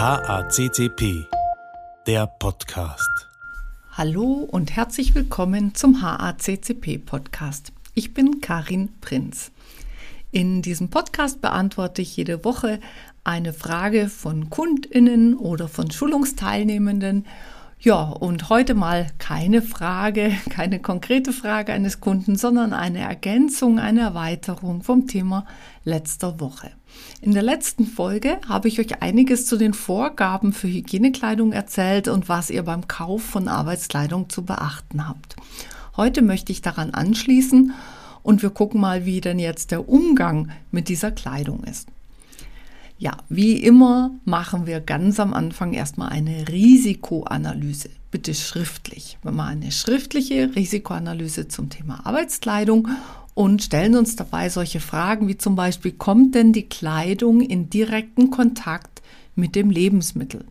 HACCP, der Podcast. Hallo und herzlich willkommen zum HACCP-Podcast. Ich bin Karin Prinz. In diesem Podcast beantworte ich jede Woche eine Frage von KundInnen oder von Schulungsteilnehmenden. Ja, und heute mal keine konkrete Frage eines Kunden, sondern eine Ergänzung, eine Erweiterung vom Thema letzter Woche. In der letzten Folge habe ich euch einiges zu den Vorgaben für Hygienekleidung erzählt und was ihr beim Kauf von Arbeitskleidung zu beachten habt. Heute möchte ich daran anschließen und wir gucken mal, wie denn jetzt der Umgang mit dieser Kleidung ist. Ja, wie immer machen wir ganz am Anfang erstmal eine Risikoanalyse, bitte schriftlich. Wir machen eine schriftliche Risikoanalyse zum Thema Arbeitskleidung und stellen uns dabei solche Fragen wie zum Beispiel, kommt denn die Kleidung in direkten Kontakt mit dem Lebensmittel?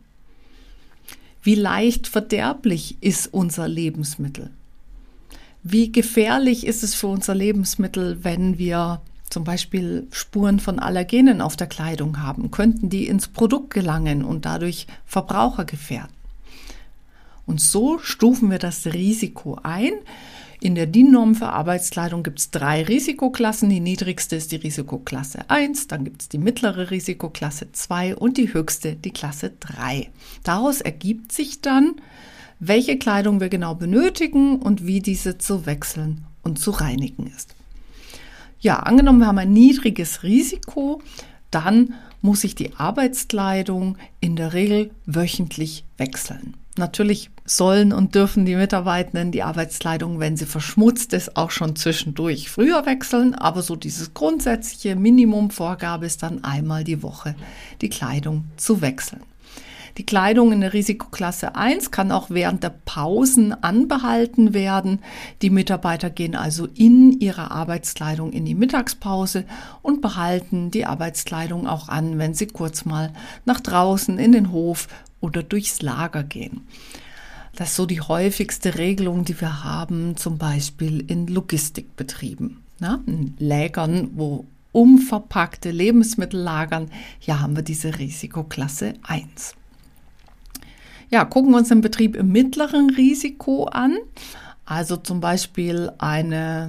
Wie leicht verderblich ist unser Lebensmittel? Wie gefährlich ist es für unser Lebensmittel, wenn wir zum Beispiel Spuren von Allergenen auf der Kleidung haben? Könnten die ins Produkt gelangen und dadurch Verbraucher gefährden? Und so stufen wir das Risiko ein. In der DIN-Norm für Arbeitskleidung gibt es 3 Risikoklassen. Die niedrigste ist die Risikoklasse 1, dann gibt es die mittlere Risikoklasse 2 und die höchste, die Klasse 3. Daraus ergibt sich dann, welche Kleidung wir genau benötigen und wie diese zu wechseln und zu reinigen ist. Ja, angenommen, wir haben ein niedriges Risiko, dann muss ich die Arbeitskleidung in der Regel wöchentlich wechseln. Natürlich sollen und dürfen die Mitarbeitenden die Arbeitskleidung, wenn sie verschmutzt ist, auch schon zwischendurch früher wechseln, aber so dieses grundsätzliche Minimumvorgabe ist dann einmal die Woche die Kleidung zu wechseln. Die Kleidung in der Risikoklasse 1 kann auch während der Pausen anbehalten werden. Die Mitarbeiter gehen also in ihrer Arbeitskleidung in die Mittagspause und behalten die Arbeitskleidung auch an, wenn sie kurz mal nach draußen in den Hof oder durchs Lager gehen. Das ist so die häufigste Regelung, die wir haben, zum Beispiel in Logistikbetrieben, in Lägern, wo umverpackte Lebensmittel lagern. Hier haben wir diese Risikoklasse 1. Ja, gucken wir uns den Betrieb im mittleren Risiko an, also zum Beispiel eine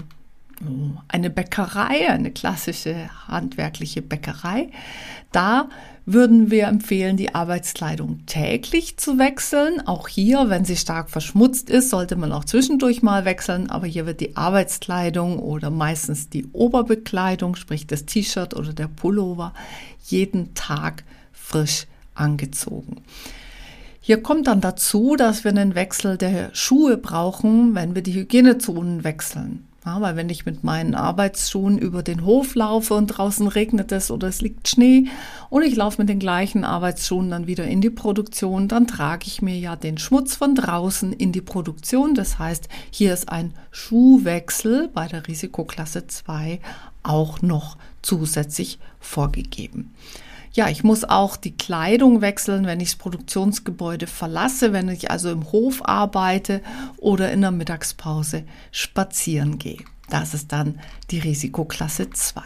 Bäckerei, eine klassische handwerkliche Bäckerei. Da würden wir empfehlen, die Arbeitskleidung täglich zu wechseln. Auch hier, wenn sie stark verschmutzt ist, sollte man auch zwischendurch mal wechseln, aber hier wird die Arbeitskleidung oder meistens die Oberbekleidung, sprich das T-Shirt oder der Pullover, jeden Tag frisch angezogen. Hier kommt dann dazu, dass wir einen Wechsel der Schuhe brauchen, wenn wir die Hygienezonen wechseln. Ja, weil wenn ich mit meinen Arbeitsschuhen über den Hof laufe und draußen regnet es oder es liegt Schnee und ich laufe mit den gleichen Arbeitsschuhen dann wieder in die Produktion, dann trage ich mir ja den Schmutz von draußen in die Produktion. Das heißt, hier ist ein Schuhwechsel bei der Risikoklasse 2 auch noch zusätzlich vorgegeben. Ja, ich muss auch die Kleidung wechseln, wenn ich das Produktionsgebäude verlasse, wenn ich also im Hof arbeite oder in der Mittagspause spazieren gehe. Das ist dann die Risikoklasse 2.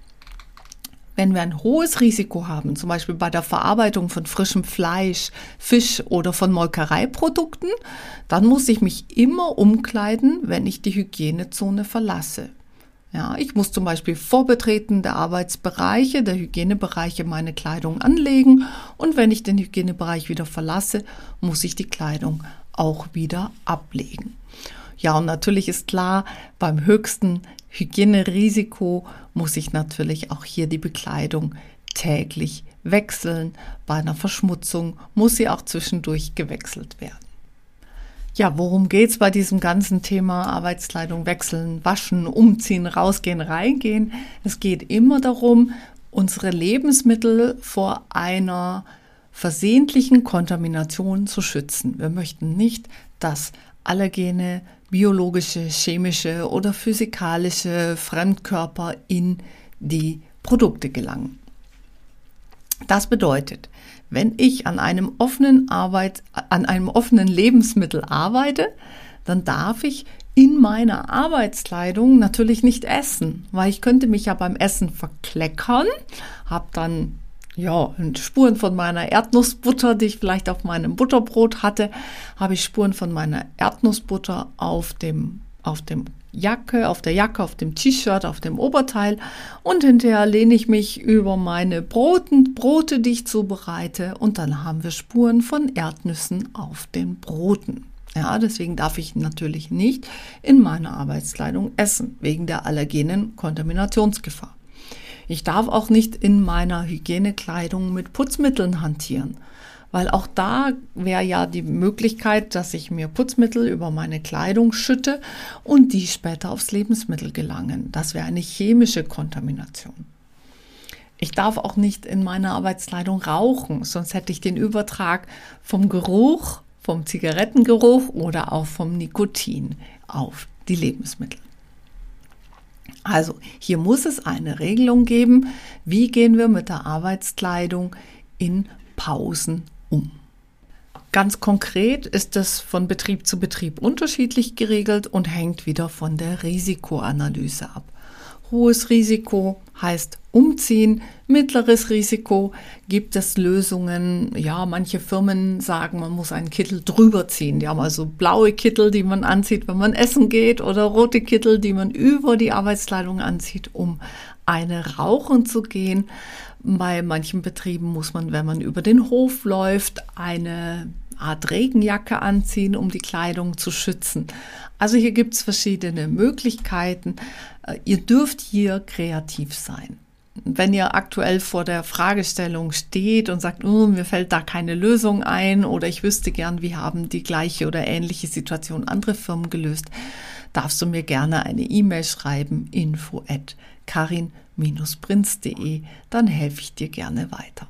Wenn wir ein hohes Risiko haben, zum Beispiel bei der Verarbeitung von frischem Fleisch, Fisch oder von Molkereiprodukten, dann muss ich mich immer umkleiden, wenn ich die Hygienezone verlasse. Ja, ich muss zum Beispiel vor Betreten der Arbeitsbereiche, der Hygienebereiche meine Kleidung anlegen und wenn ich den Hygienebereich wieder verlasse, muss ich die Kleidung auch wieder ablegen. Ja, und natürlich ist klar, beim höchsten Hygienerisiko muss ich natürlich auch hier die Bekleidung täglich wechseln. Bei einer Verschmutzung muss sie auch zwischendurch gewechselt werden. Ja, worum geht's bei diesem ganzen Thema Arbeitskleidung wechseln, waschen, umziehen, rausgehen, reingehen? Es geht immer darum, unsere Lebensmittel vor einer versehentlichen Kontamination zu schützen. Wir möchten nicht, dass Allergene, biologische, chemische oder physikalische Fremdkörper in die Produkte gelangen. Das bedeutet, wenn ich an einem offenen Lebensmittel arbeite, dann darf ich in meiner Arbeitskleidung natürlich nicht essen, weil ich könnte mich ja beim Essen verkleckern, habe dann und Spuren von meiner Erdnussbutter, die ich vielleicht auf meinem Butterbrot hatte, habe ich Spuren von meiner Erdnussbutter auf der Jacke, auf dem T-Shirt, auf dem Oberteil, und hinterher lehne ich mich über meine Brote, die ich zubereite, und dann haben wir Spuren von Erdnüssen auf den Broten. Ja, deswegen darf ich natürlich nicht in meiner Arbeitskleidung essen, wegen der allergenen Kontaminationsgefahr. Ich darf auch nicht in meiner Hygienekleidung mit Putzmitteln hantieren, weil auch da wäre ja die Möglichkeit, dass ich mir Putzmittel über meine Kleidung schütte und die später aufs Lebensmittel gelangen. Das wäre eine chemische Kontamination. Ich darf auch nicht in meiner Arbeitskleidung rauchen, sonst hätte ich den Übertrag vom Geruch, vom Zigarettengeruch oder auch vom Nikotin auf die Lebensmittel. Also hier muss es eine Regelung geben, wie gehen wir mit der Arbeitskleidung in Pausen um. Ganz konkret ist es von Betrieb zu Betrieb unterschiedlich geregelt und hängt wieder von der Risikoanalyse ab. Hohes Risiko heißt umziehen, mittleres Risiko gibt es Lösungen. Ja, manche Firmen sagen, man muss einen Kittel drüber ziehen. Die haben also blaue Kittel, die man anzieht, wenn man essen geht, oder rote Kittel, die man über die Arbeitskleidung anzieht, um eine rauchen zu gehen. Bei manchen Betrieben muss man, wenn man über den Hof läuft, eine Art Regenjacke anziehen, um die Kleidung zu schützen. Also hier gibt es verschiedene Möglichkeiten. Ihr dürft hier kreativ sein. Wenn ihr aktuell vor der Fragestellung steht und sagt, mir fällt da keine Lösung ein oder ich wüsste gern, wie haben die gleiche oder ähnliche Situation andere Firmen gelöst, darfst du mir gerne eine E-Mail schreiben, info@karin-prinz.de, dann helfe ich dir gerne weiter.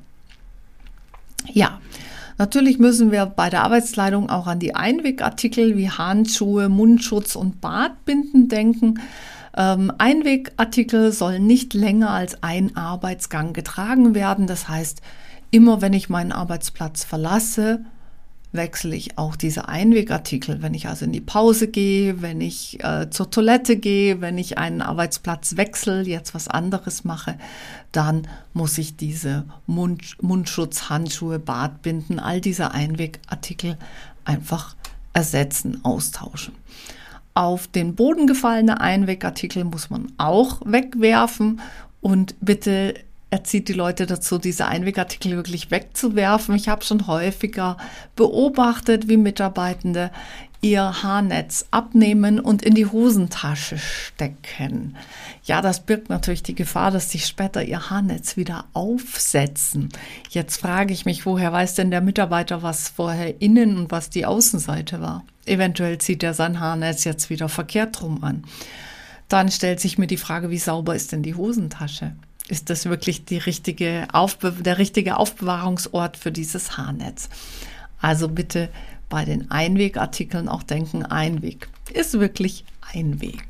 Ja, natürlich müssen wir bei der Arbeitskleidung auch an die Einwegartikel wie Handschuhe, Mundschutz und Bartbinden denken. Einwegartikel sollen nicht länger als ein Arbeitsgang getragen werden. Das heißt, immer wenn ich meinen Arbeitsplatz verlasse, wechsle ich auch diese Einwegartikel. Wenn ich also in die Pause gehe, wenn ich zur Toilette gehe, wenn ich einen Arbeitsplatz wechsle, jetzt was anderes mache, dann muss ich diese Mundschutz, Handschuhe, Bartbinden, all diese Einwegartikel einfach ersetzen, austauschen. Auf den Boden gefallene Einwegartikel muss man auch wegwerfen, und bitte erzieht die Leute dazu, diese Einwegartikel wirklich wegzuwerfen. Ich habe schon häufiger beobachtet, wie Mitarbeitende ihr Haarnetz abnehmen und in die Hosentasche stecken. Ja, das birgt natürlich die Gefahr, dass sie später ihr Haarnetz wieder aufsetzen. Jetzt frage ich mich, woher weiß denn der Mitarbeiter, was vorher innen und was die Außenseite war? Eventuell zieht er sein Haarnetz jetzt wieder verkehrt rum an. Dann stellt sich mir die Frage, wie sauber ist denn die Hosentasche? Ist das wirklich der richtige Aufbewahrungsort für dieses Haarnetz? Also bitte bei den Einwegartikeln auch denken, Einweg ist wirklich Einweg.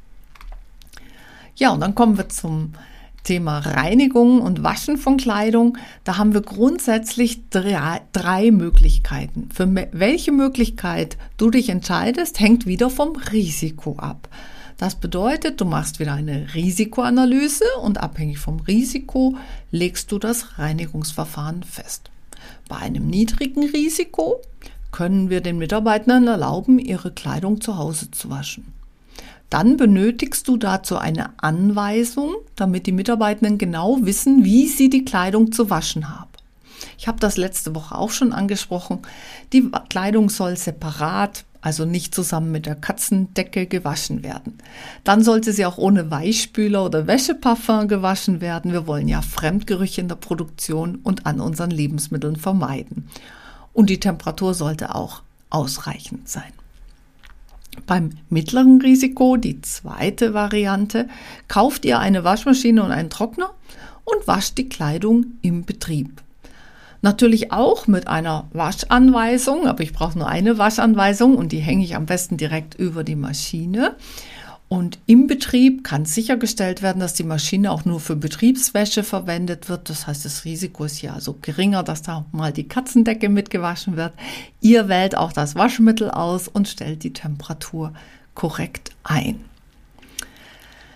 Ja, und dann kommen wir zum Thema Reinigung und Waschen von Kleidung. Da haben wir grundsätzlich drei Möglichkeiten. Für welche Möglichkeit du dich entscheidest, hängt wieder vom Risiko ab. Das bedeutet, du machst wieder eine Risikoanalyse und abhängig vom Risiko legst du das Reinigungsverfahren fest. Bei einem niedrigen Risiko können wir den Mitarbeitern erlauben, ihre Kleidung zu Hause zu waschen. Dann benötigst du dazu eine Anweisung, damit die Mitarbeitenden genau wissen, wie sie die Kleidung zu waschen haben. Ich habe das letzte Woche auch schon angesprochen. Die Kleidung soll separat, also nicht zusammen mit der Katzendecke, gewaschen werden. Dann sollte sie auch ohne Weichspüler oder Wäscheparfum gewaschen werden. Wir wollen ja Fremdgerüche in der Produktion und an unseren Lebensmitteln vermeiden. Und die Temperatur sollte auch ausreichend sein. Beim mittleren Risiko, die zweite Variante, kauft ihr eine Waschmaschine und einen Trockner und wascht die Kleidung im Betrieb. Natürlich auch mit einer Waschanweisung, aber ich brauche nur eine Waschanweisung und die hänge ich am besten direkt über die Maschine. Und im Betrieb kann sichergestellt werden, dass die Maschine auch nur für Betriebswäsche verwendet wird. Das heißt, das Risiko ist hier also geringer, dass da mal die Katzendecke mitgewaschen wird. Ihr wählt auch das Waschmittel aus und stellt die Temperatur korrekt ein.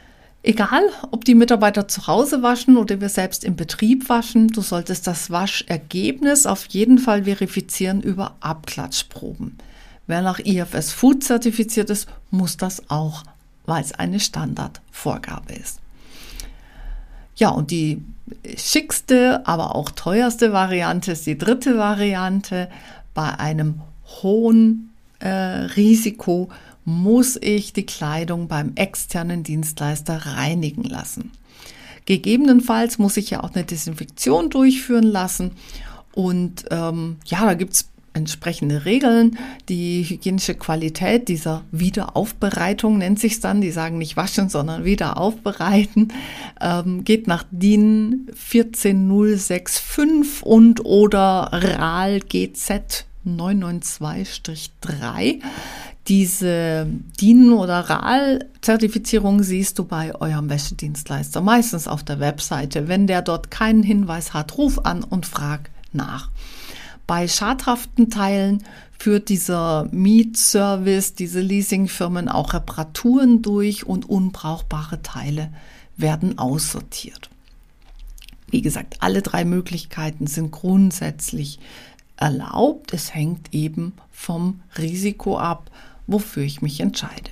Egal, ob die Mitarbeiter zu Hause waschen oder wir selbst im Betrieb waschen, du solltest das Waschergebnis auf jeden Fall verifizieren über Abklatschproben. Wer nach IFS Food zertifiziert ist, muss das auch, weil es eine Standardvorgabe ist. Ja, und die schickste, aber auch teuerste Variante ist die dritte Variante. Bei einem hohen Risiko muss ich die Kleidung beim externen Dienstleister reinigen lassen. Gegebenenfalls muss ich ja auch eine Desinfektion durchführen lassen und da gibt es entsprechende Regeln. Die hygienische Qualität dieser Wiederaufbereitung nennt sich dann, die sagen nicht waschen, sondern Wiederaufbereiten, geht nach DIN 14065 und oder RAL GZ 992-3. Diese DIN- oder RAL-Zertifizierung siehst du bei eurem Wäschedienstleister, meistens auf der Webseite. Wenn der dort keinen Hinweis hat, ruf an und frag nach. Bei schadhaften Teilen führt dieser Mietservice, diese Leasingfirmen auch Reparaturen durch und unbrauchbare Teile werden aussortiert. Wie gesagt, alle drei Möglichkeiten sind grundsätzlich erlaubt. Es hängt eben vom Risiko ab, wofür ich mich entscheide.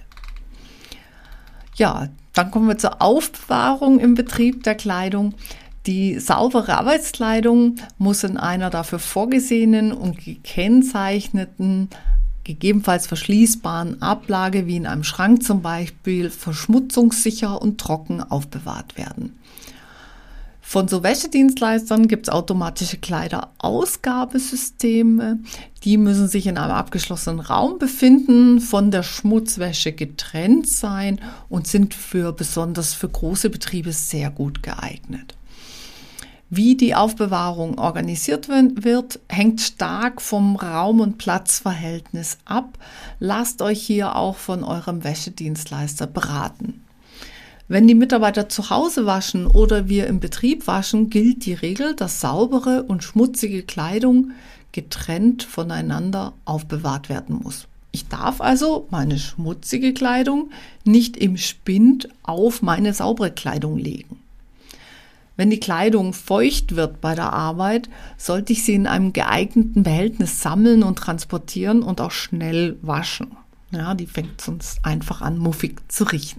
Ja, dann kommen wir zur Aufbewahrung im Betrieb der Kleidung. Die saubere Arbeitskleidung muss in einer dafür vorgesehenen und gekennzeichneten, gegebenenfalls verschließbaren Ablage, wie in einem Schrank zum Beispiel, verschmutzungssicher und trocken aufbewahrt werden. Von so Wäschedienstleistern gibt es automatische Kleiderausgabesysteme. Die müssen sich in einem abgeschlossenen Raum befinden, von der Schmutzwäsche getrennt sein und sind besonders für große Betriebe sehr gut geeignet. Wie die Aufbewahrung organisiert wird, hängt stark vom Raum- und Platzverhältnis ab. Lasst euch hier auch von eurem Wäschedienstleister beraten. Wenn die Mitarbeiter zu Hause waschen oder wir im Betrieb waschen, gilt die Regel, dass saubere und schmutzige Kleidung getrennt voneinander aufbewahrt werden muss. Ich darf also meine schmutzige Kleidung nicht im Spind auf meine saubere Kleidung legen. Wenn die Kleidung feucht wird bei der Arbeit, sollte ich sie in einem geeigneten Behältnis sammeln und transportieren und auch schnell waschen. Ja, die fängt sonst einfach an, muffig zu riechen.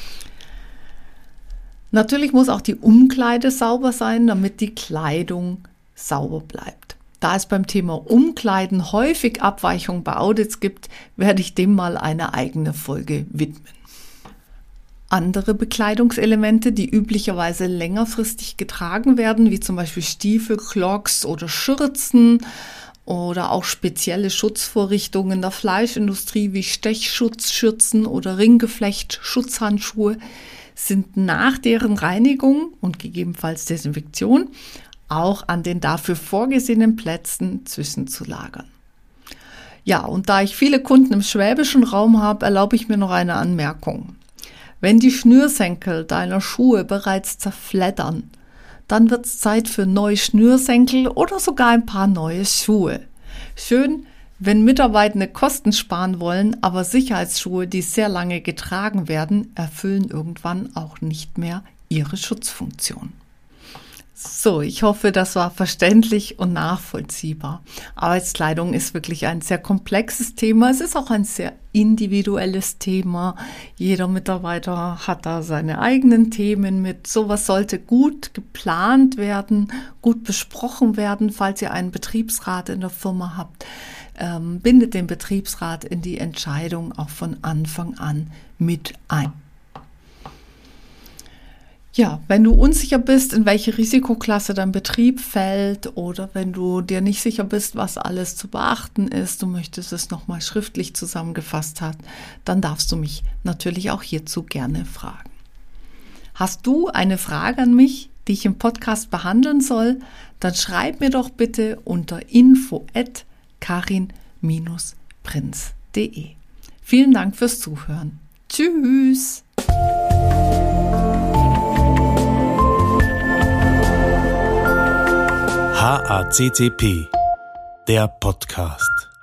Natürlich muss auch die Umkleide sauber sein, damit die Kleidung sauber bleibt. Da es beim Thema Umkleiden häufig Abweichungen bei Audits gibt, werde ich dem mal eine eigene Folge widmen. Andere Bekleidungselemente, die üblicherweise längerfristig getragen werden, wie zum Beispiel Stiefel, Clogs oder Schürzen oder auch spezielle Schutzvorrichtungen der Fleischindustrie wie Stechschutzschürzen oder Ringgeflecht-Schutzhandschuhe, sind nach deren Reinigung und gegebenenfalls Desinfektion auch an den dafür vorgesehenen Plätzen zwischenzulagern. Ja, und da ich viele Kunden im schwäbischen Raum habe, erlaube ich mir noch eine Anmerkung. Wenn die Schnürsenkel deiner Schuhe bereits zerfleddern, dann wird es Zeit für neue Schnürsenkel oder sogar ein paar neue Schuhe. Schön, wenn Mitarbeitende Kosten sparen wollen, aber Sicherheitsschuhe, die sehr lange getragen werden, erfüllen irgendwann auch nicht mehr ihre Schutzfunktion. So, ich hoffe, das war verständlich und nachvollziehbar. Arbeitskleidung ist wirklich ein sehr komplexes Thema. Es ist auch ein sehr individuelles Thema. Jeder Mitarbeiter hat da seine eigenen Themen mit. Sowas sollte gut geplant werden, gut besprochen werden, falls ihr einen Betriebsrat in der Firma habt. Bindet den Betriebsrat in die Entscheidung auch von Anfang an mit ein. Ja, wenn du unsicher bist, in welche Risikoklasse dein Betrieb fällt oder wenn du dir nicht sicher bist, was alles zu beachten ist, du möchtest es nochmal schriftlich zusammengefasst haben, dann darfst du mich natürlich auch hierzu gerne fragen. Hast du eine Frage an mich, die ich im Podcast behandeln soll, dann schreib mir doch bitte unter info@karin-prinz.de. Vielen Dank fürs Zuhören. Tschüss! HACCP, der Podcast.